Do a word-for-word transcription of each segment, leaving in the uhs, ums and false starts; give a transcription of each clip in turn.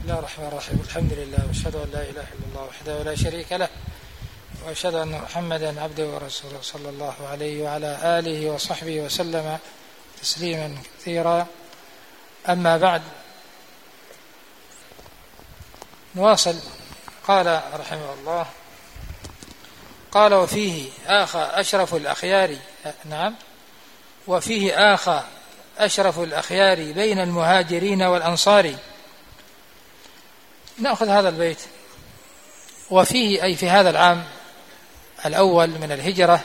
بسم الله الرحمن الرحيم. الحمد لله واشهد ان لا اله الا الله وحده لا شريك له واشهد ان محمدا عبده ورسوله صلى الله عليه وعلى اله وصحبه وسلم تسليما كثيرا. اما بعد، نواصل. قال رحمه الله: قال وفيه آخى أشرف الأخيار نعم وفيه آخى أشرف الأخيار بين المهاجرين والأنصار. نأخذ هذا البيت. وفيه أي في هذا العام الأول من الهجرة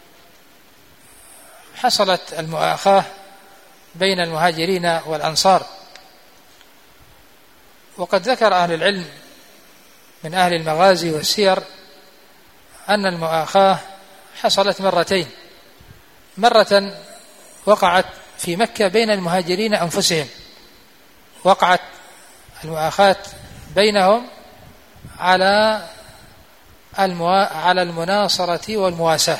حصلت المؤاخاة بين المهاجرين والأنصار. وقد ذكر أهل العلم من أهل المغازي والسير أن المؤاخاة حصلت مرتين. مرة وقعت في مكة بين المهاجرين أنفسهم، وقعت المؤاخاة بينهم على الموا... على المناصرة والمواساة.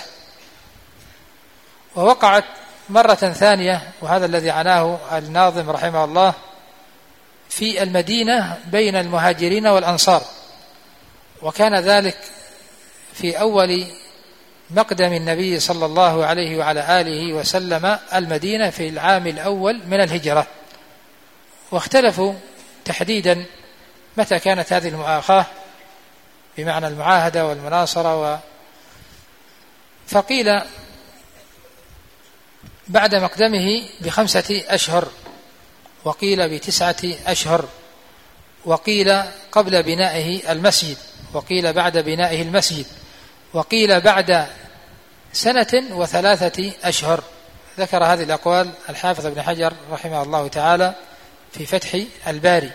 ووقعت مرة ثانية، وهذا الذي عناه الناظم رحمه الله، في المدينة بين المهاجرين والأنصار. وكان ذلك في أول مقدم النبي صلى الله عليه وعلى آله وسلم المدينة في العام الأول من الهجرة. واختلفوا تحديدا متى كانت هذه المؤاخاة بمعنى المعاهدة والمناصرة و... فقيل بعد مقدمه بخمسة أشهر، وقيل بتسعة أشهر، وقيل قبل بنائه المسجد، وقيل بعد بنائه المسجد، وقيل بعد سنة وثلاثة أشهر. ذكر هذه الأقوال الحافظ ابن حجر رحمه الله تعالى في فتح الباري.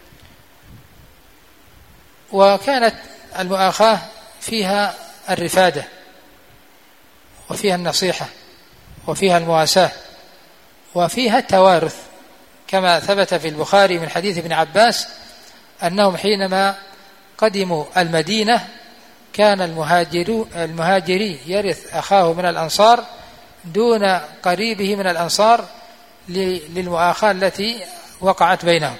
وكانت المؤاخاة فيها الرفادة، وفيها النصيحة، وفيها المواساة، وفيها التوارث، كما ثبت في البخاري من حديث ابن عباس أنهم حينما قدموا المدينة كان المهاجر المهاجري يرث أخاه من الأنصار دون قريبه من الأنصار للمؤاخاة التي وقعت بينهم.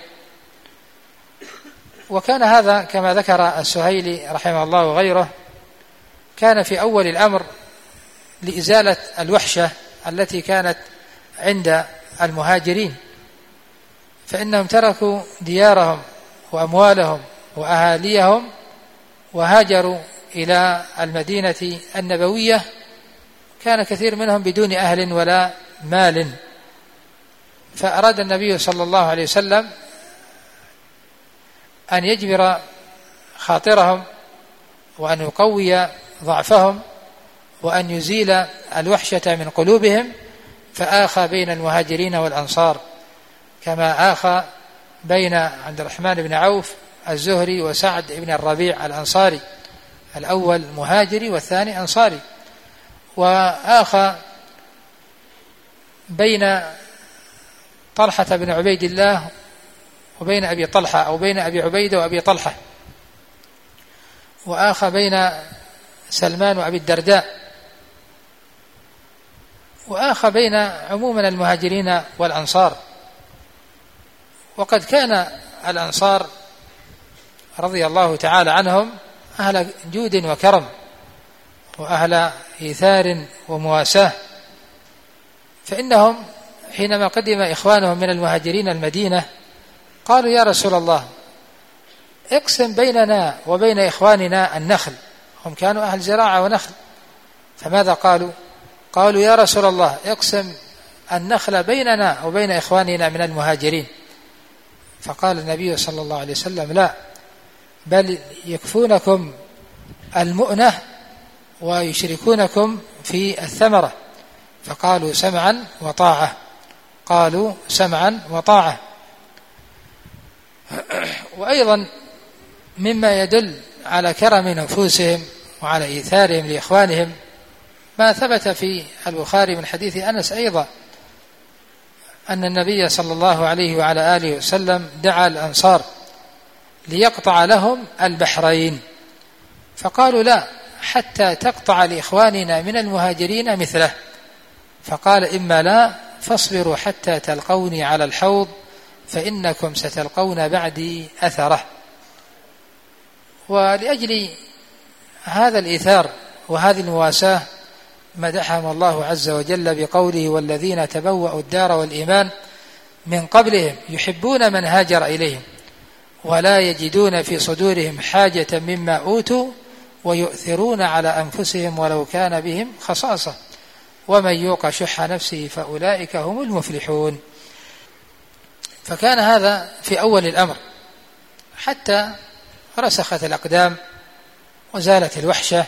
وكان هذا كما ذكر السهيلي رحمه الله وغيره، كان في أول الأمر لإزالة الوحشة التي كانت عند المهاجرين، فإنهم تركوا ديارهم وأموالهم وأهاليهم وهاجروا إلى المدينة النبوية. كان كثير منهم بدون أهل ولا مال، فأراد النبي صلى الله عليه وسلم أن يجبر خاطرهم وأن يقوي ضعفهم وأن يزيل الوحشة من قلوبهم، فآخى بين المهاجرين والأنصار، كما آخى بين عبد الرحمن بن عوف الزهري وسعد بن الربيع الأنصاري، الأول مهاجري والثاني أنصاري. وآخى بين طلحة بن عبيد الله وبين أبي طلحة، أو بين أبي عبيدة وأبي طلحة. وآخى بين سلمان وأبي الدرداء. وآخى بين عموما المهاجرين والأنصار. وقد كان الأنصار رضي الله تعالى عنهم أهل جود وكرم وأهل إيثار ومواساة، فإنهم حينما قدم إخوانهم من المهاجرين المدينة قالوا: يا رسول الله، اقسم بيننا وبين إخواننا النخل. هم كانوا أهل زراعة ونخل، فماذا قالوا؟ قالوا: يا رسول الله، اقسم النخل بيننا وبين إخواننا من المهاجرين. فقال النبي صلى الله عليه وسلم: لا، بل يكفونكم المؤنة ويشركونكم في الثمرة. فقالوا: سمعا وطاعة. قالوا: سمعا وطاعة. وأيضا مما يدل على كرم نفوسهم وعلى إيثارهم لإخوانهم ما ثبت في البخاري من حديث أنس أيضا أن النبي صلى الله عليه وعلى آله وسلم دعا الأنصار ليقطع لهم البحرين، فقالوا: لا، حتى تقطع لإخواننا من المهاجرين مثله. فقال: إما لا، فاصبروا حتى تلقوني على الحوض فإنكم ستلقون بعدي أثره. ولأجل هذا الإيثار وهذه المواساة مدحهم الله عز وجل بقوله: والذين تبوأوا الدار والإيمان من قبلهم يحبون من هاجر إليهم ولا يجدون في صدورهم حاجة مما أوتوا ويؤثرون على أنفسهم ولو كان بهم خصاصة ومن يوق شح نفسه فأولئك هم المفلحون. فكان هذا في أول الأمر حتى رسخت الأقدام وزالت الوحشة،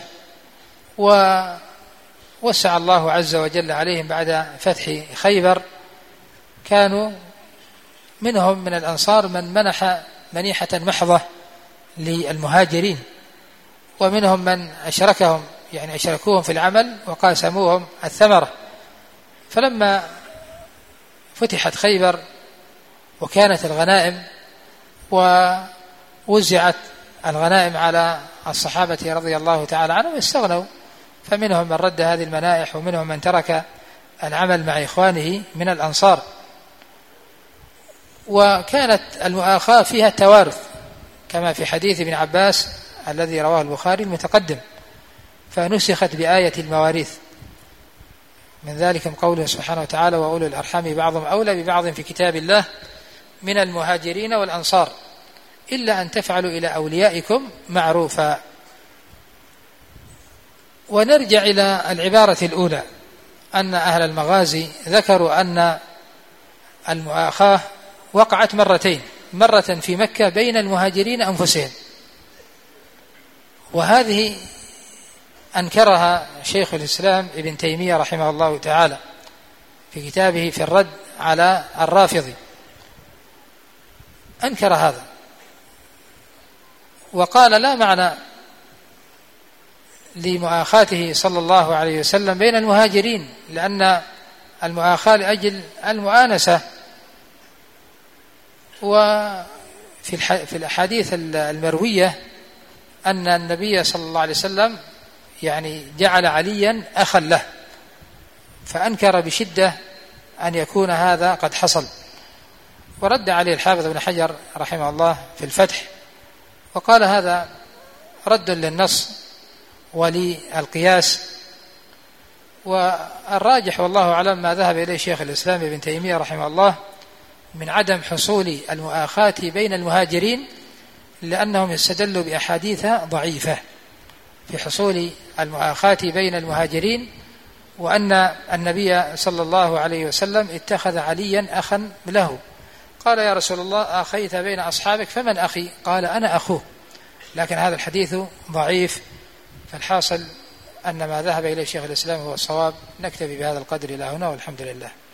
ووسع الله عز وجل عليهم بعد فتح خيبر. كانوا منهم من الأنصار من منح منيحة محضة للمهاجرين، ومنهم من أشركهم يعني أشركوهم في العمل وقاسموهم الثمرة. فلما فتحت خيبر وكانت الغنائم ووزعت الغنائم على الصحابة رضي الله تعالى عنهم استغنوا، فمنهم من رد هذه المنائح ومنهم من ترك العمل مع إخوانه من الأنصار. وكانت المؤاخاة فيها التوارث كما في حديث ابن عباس الذي رواه البخاري المتقدم، فنسخت بآية المواريث. من ذلك قوله سبحانه وتعالى: وأولو الأرحام بعضهم أولى ببعض في كتاب الله من المهاجرين والأنصار إلا أن تفعلوا إلى أوليائكم معروفا. ونرجع إلى العبارة الأولى، أن أهل المغازي ذكروا أن المؤاخاة وقعت مرتين، مرة في مكة بين المهاجرين أنفسهم، وهذه أنكرها شيخ الإسلام ابن تيمية رحمه الله تعالى في كتابه في الرد على الرافضي، أنكر هذا وقال: لا معنى لمؤاخاته صلى الله عليه وسلم بين المهاجرين، لأن المؤاخاة لأجل المؤانسة. وفي في الأحاديث المروية أن النبي صلى الله عليه وسلم يعني جعل عليا أخا له، فأنكر بشدة أن يكون هذا قد حصل. ورد عليه الحافظ ابن حجر رحمه الله في الفتح وقال: هذا رد للنص وللقياس. والراجح والله أعلم ما ذهب إليه شيخ الإسلام ابن تيمية رحمه الله من عدم حصول المؤاخاة بين المهاجرين، لأنهم يستدلوا بأحاديث ضعيفة في حصول المؤاخاة بين المهاجرين، وأن النبي صلى الله عليه وسلم اتخذ عليا أخا له. قال: يا رسول الله أخيت بين أصحابك فمن أخي؟ قال: أنا أخوه. لكن هذا الحديث ضعيف. فالحاصل أن ما ذهب إليه شيخ الإسلام هو الصواب. نكتفي بهذا القدر إلى هنا والحمد لله.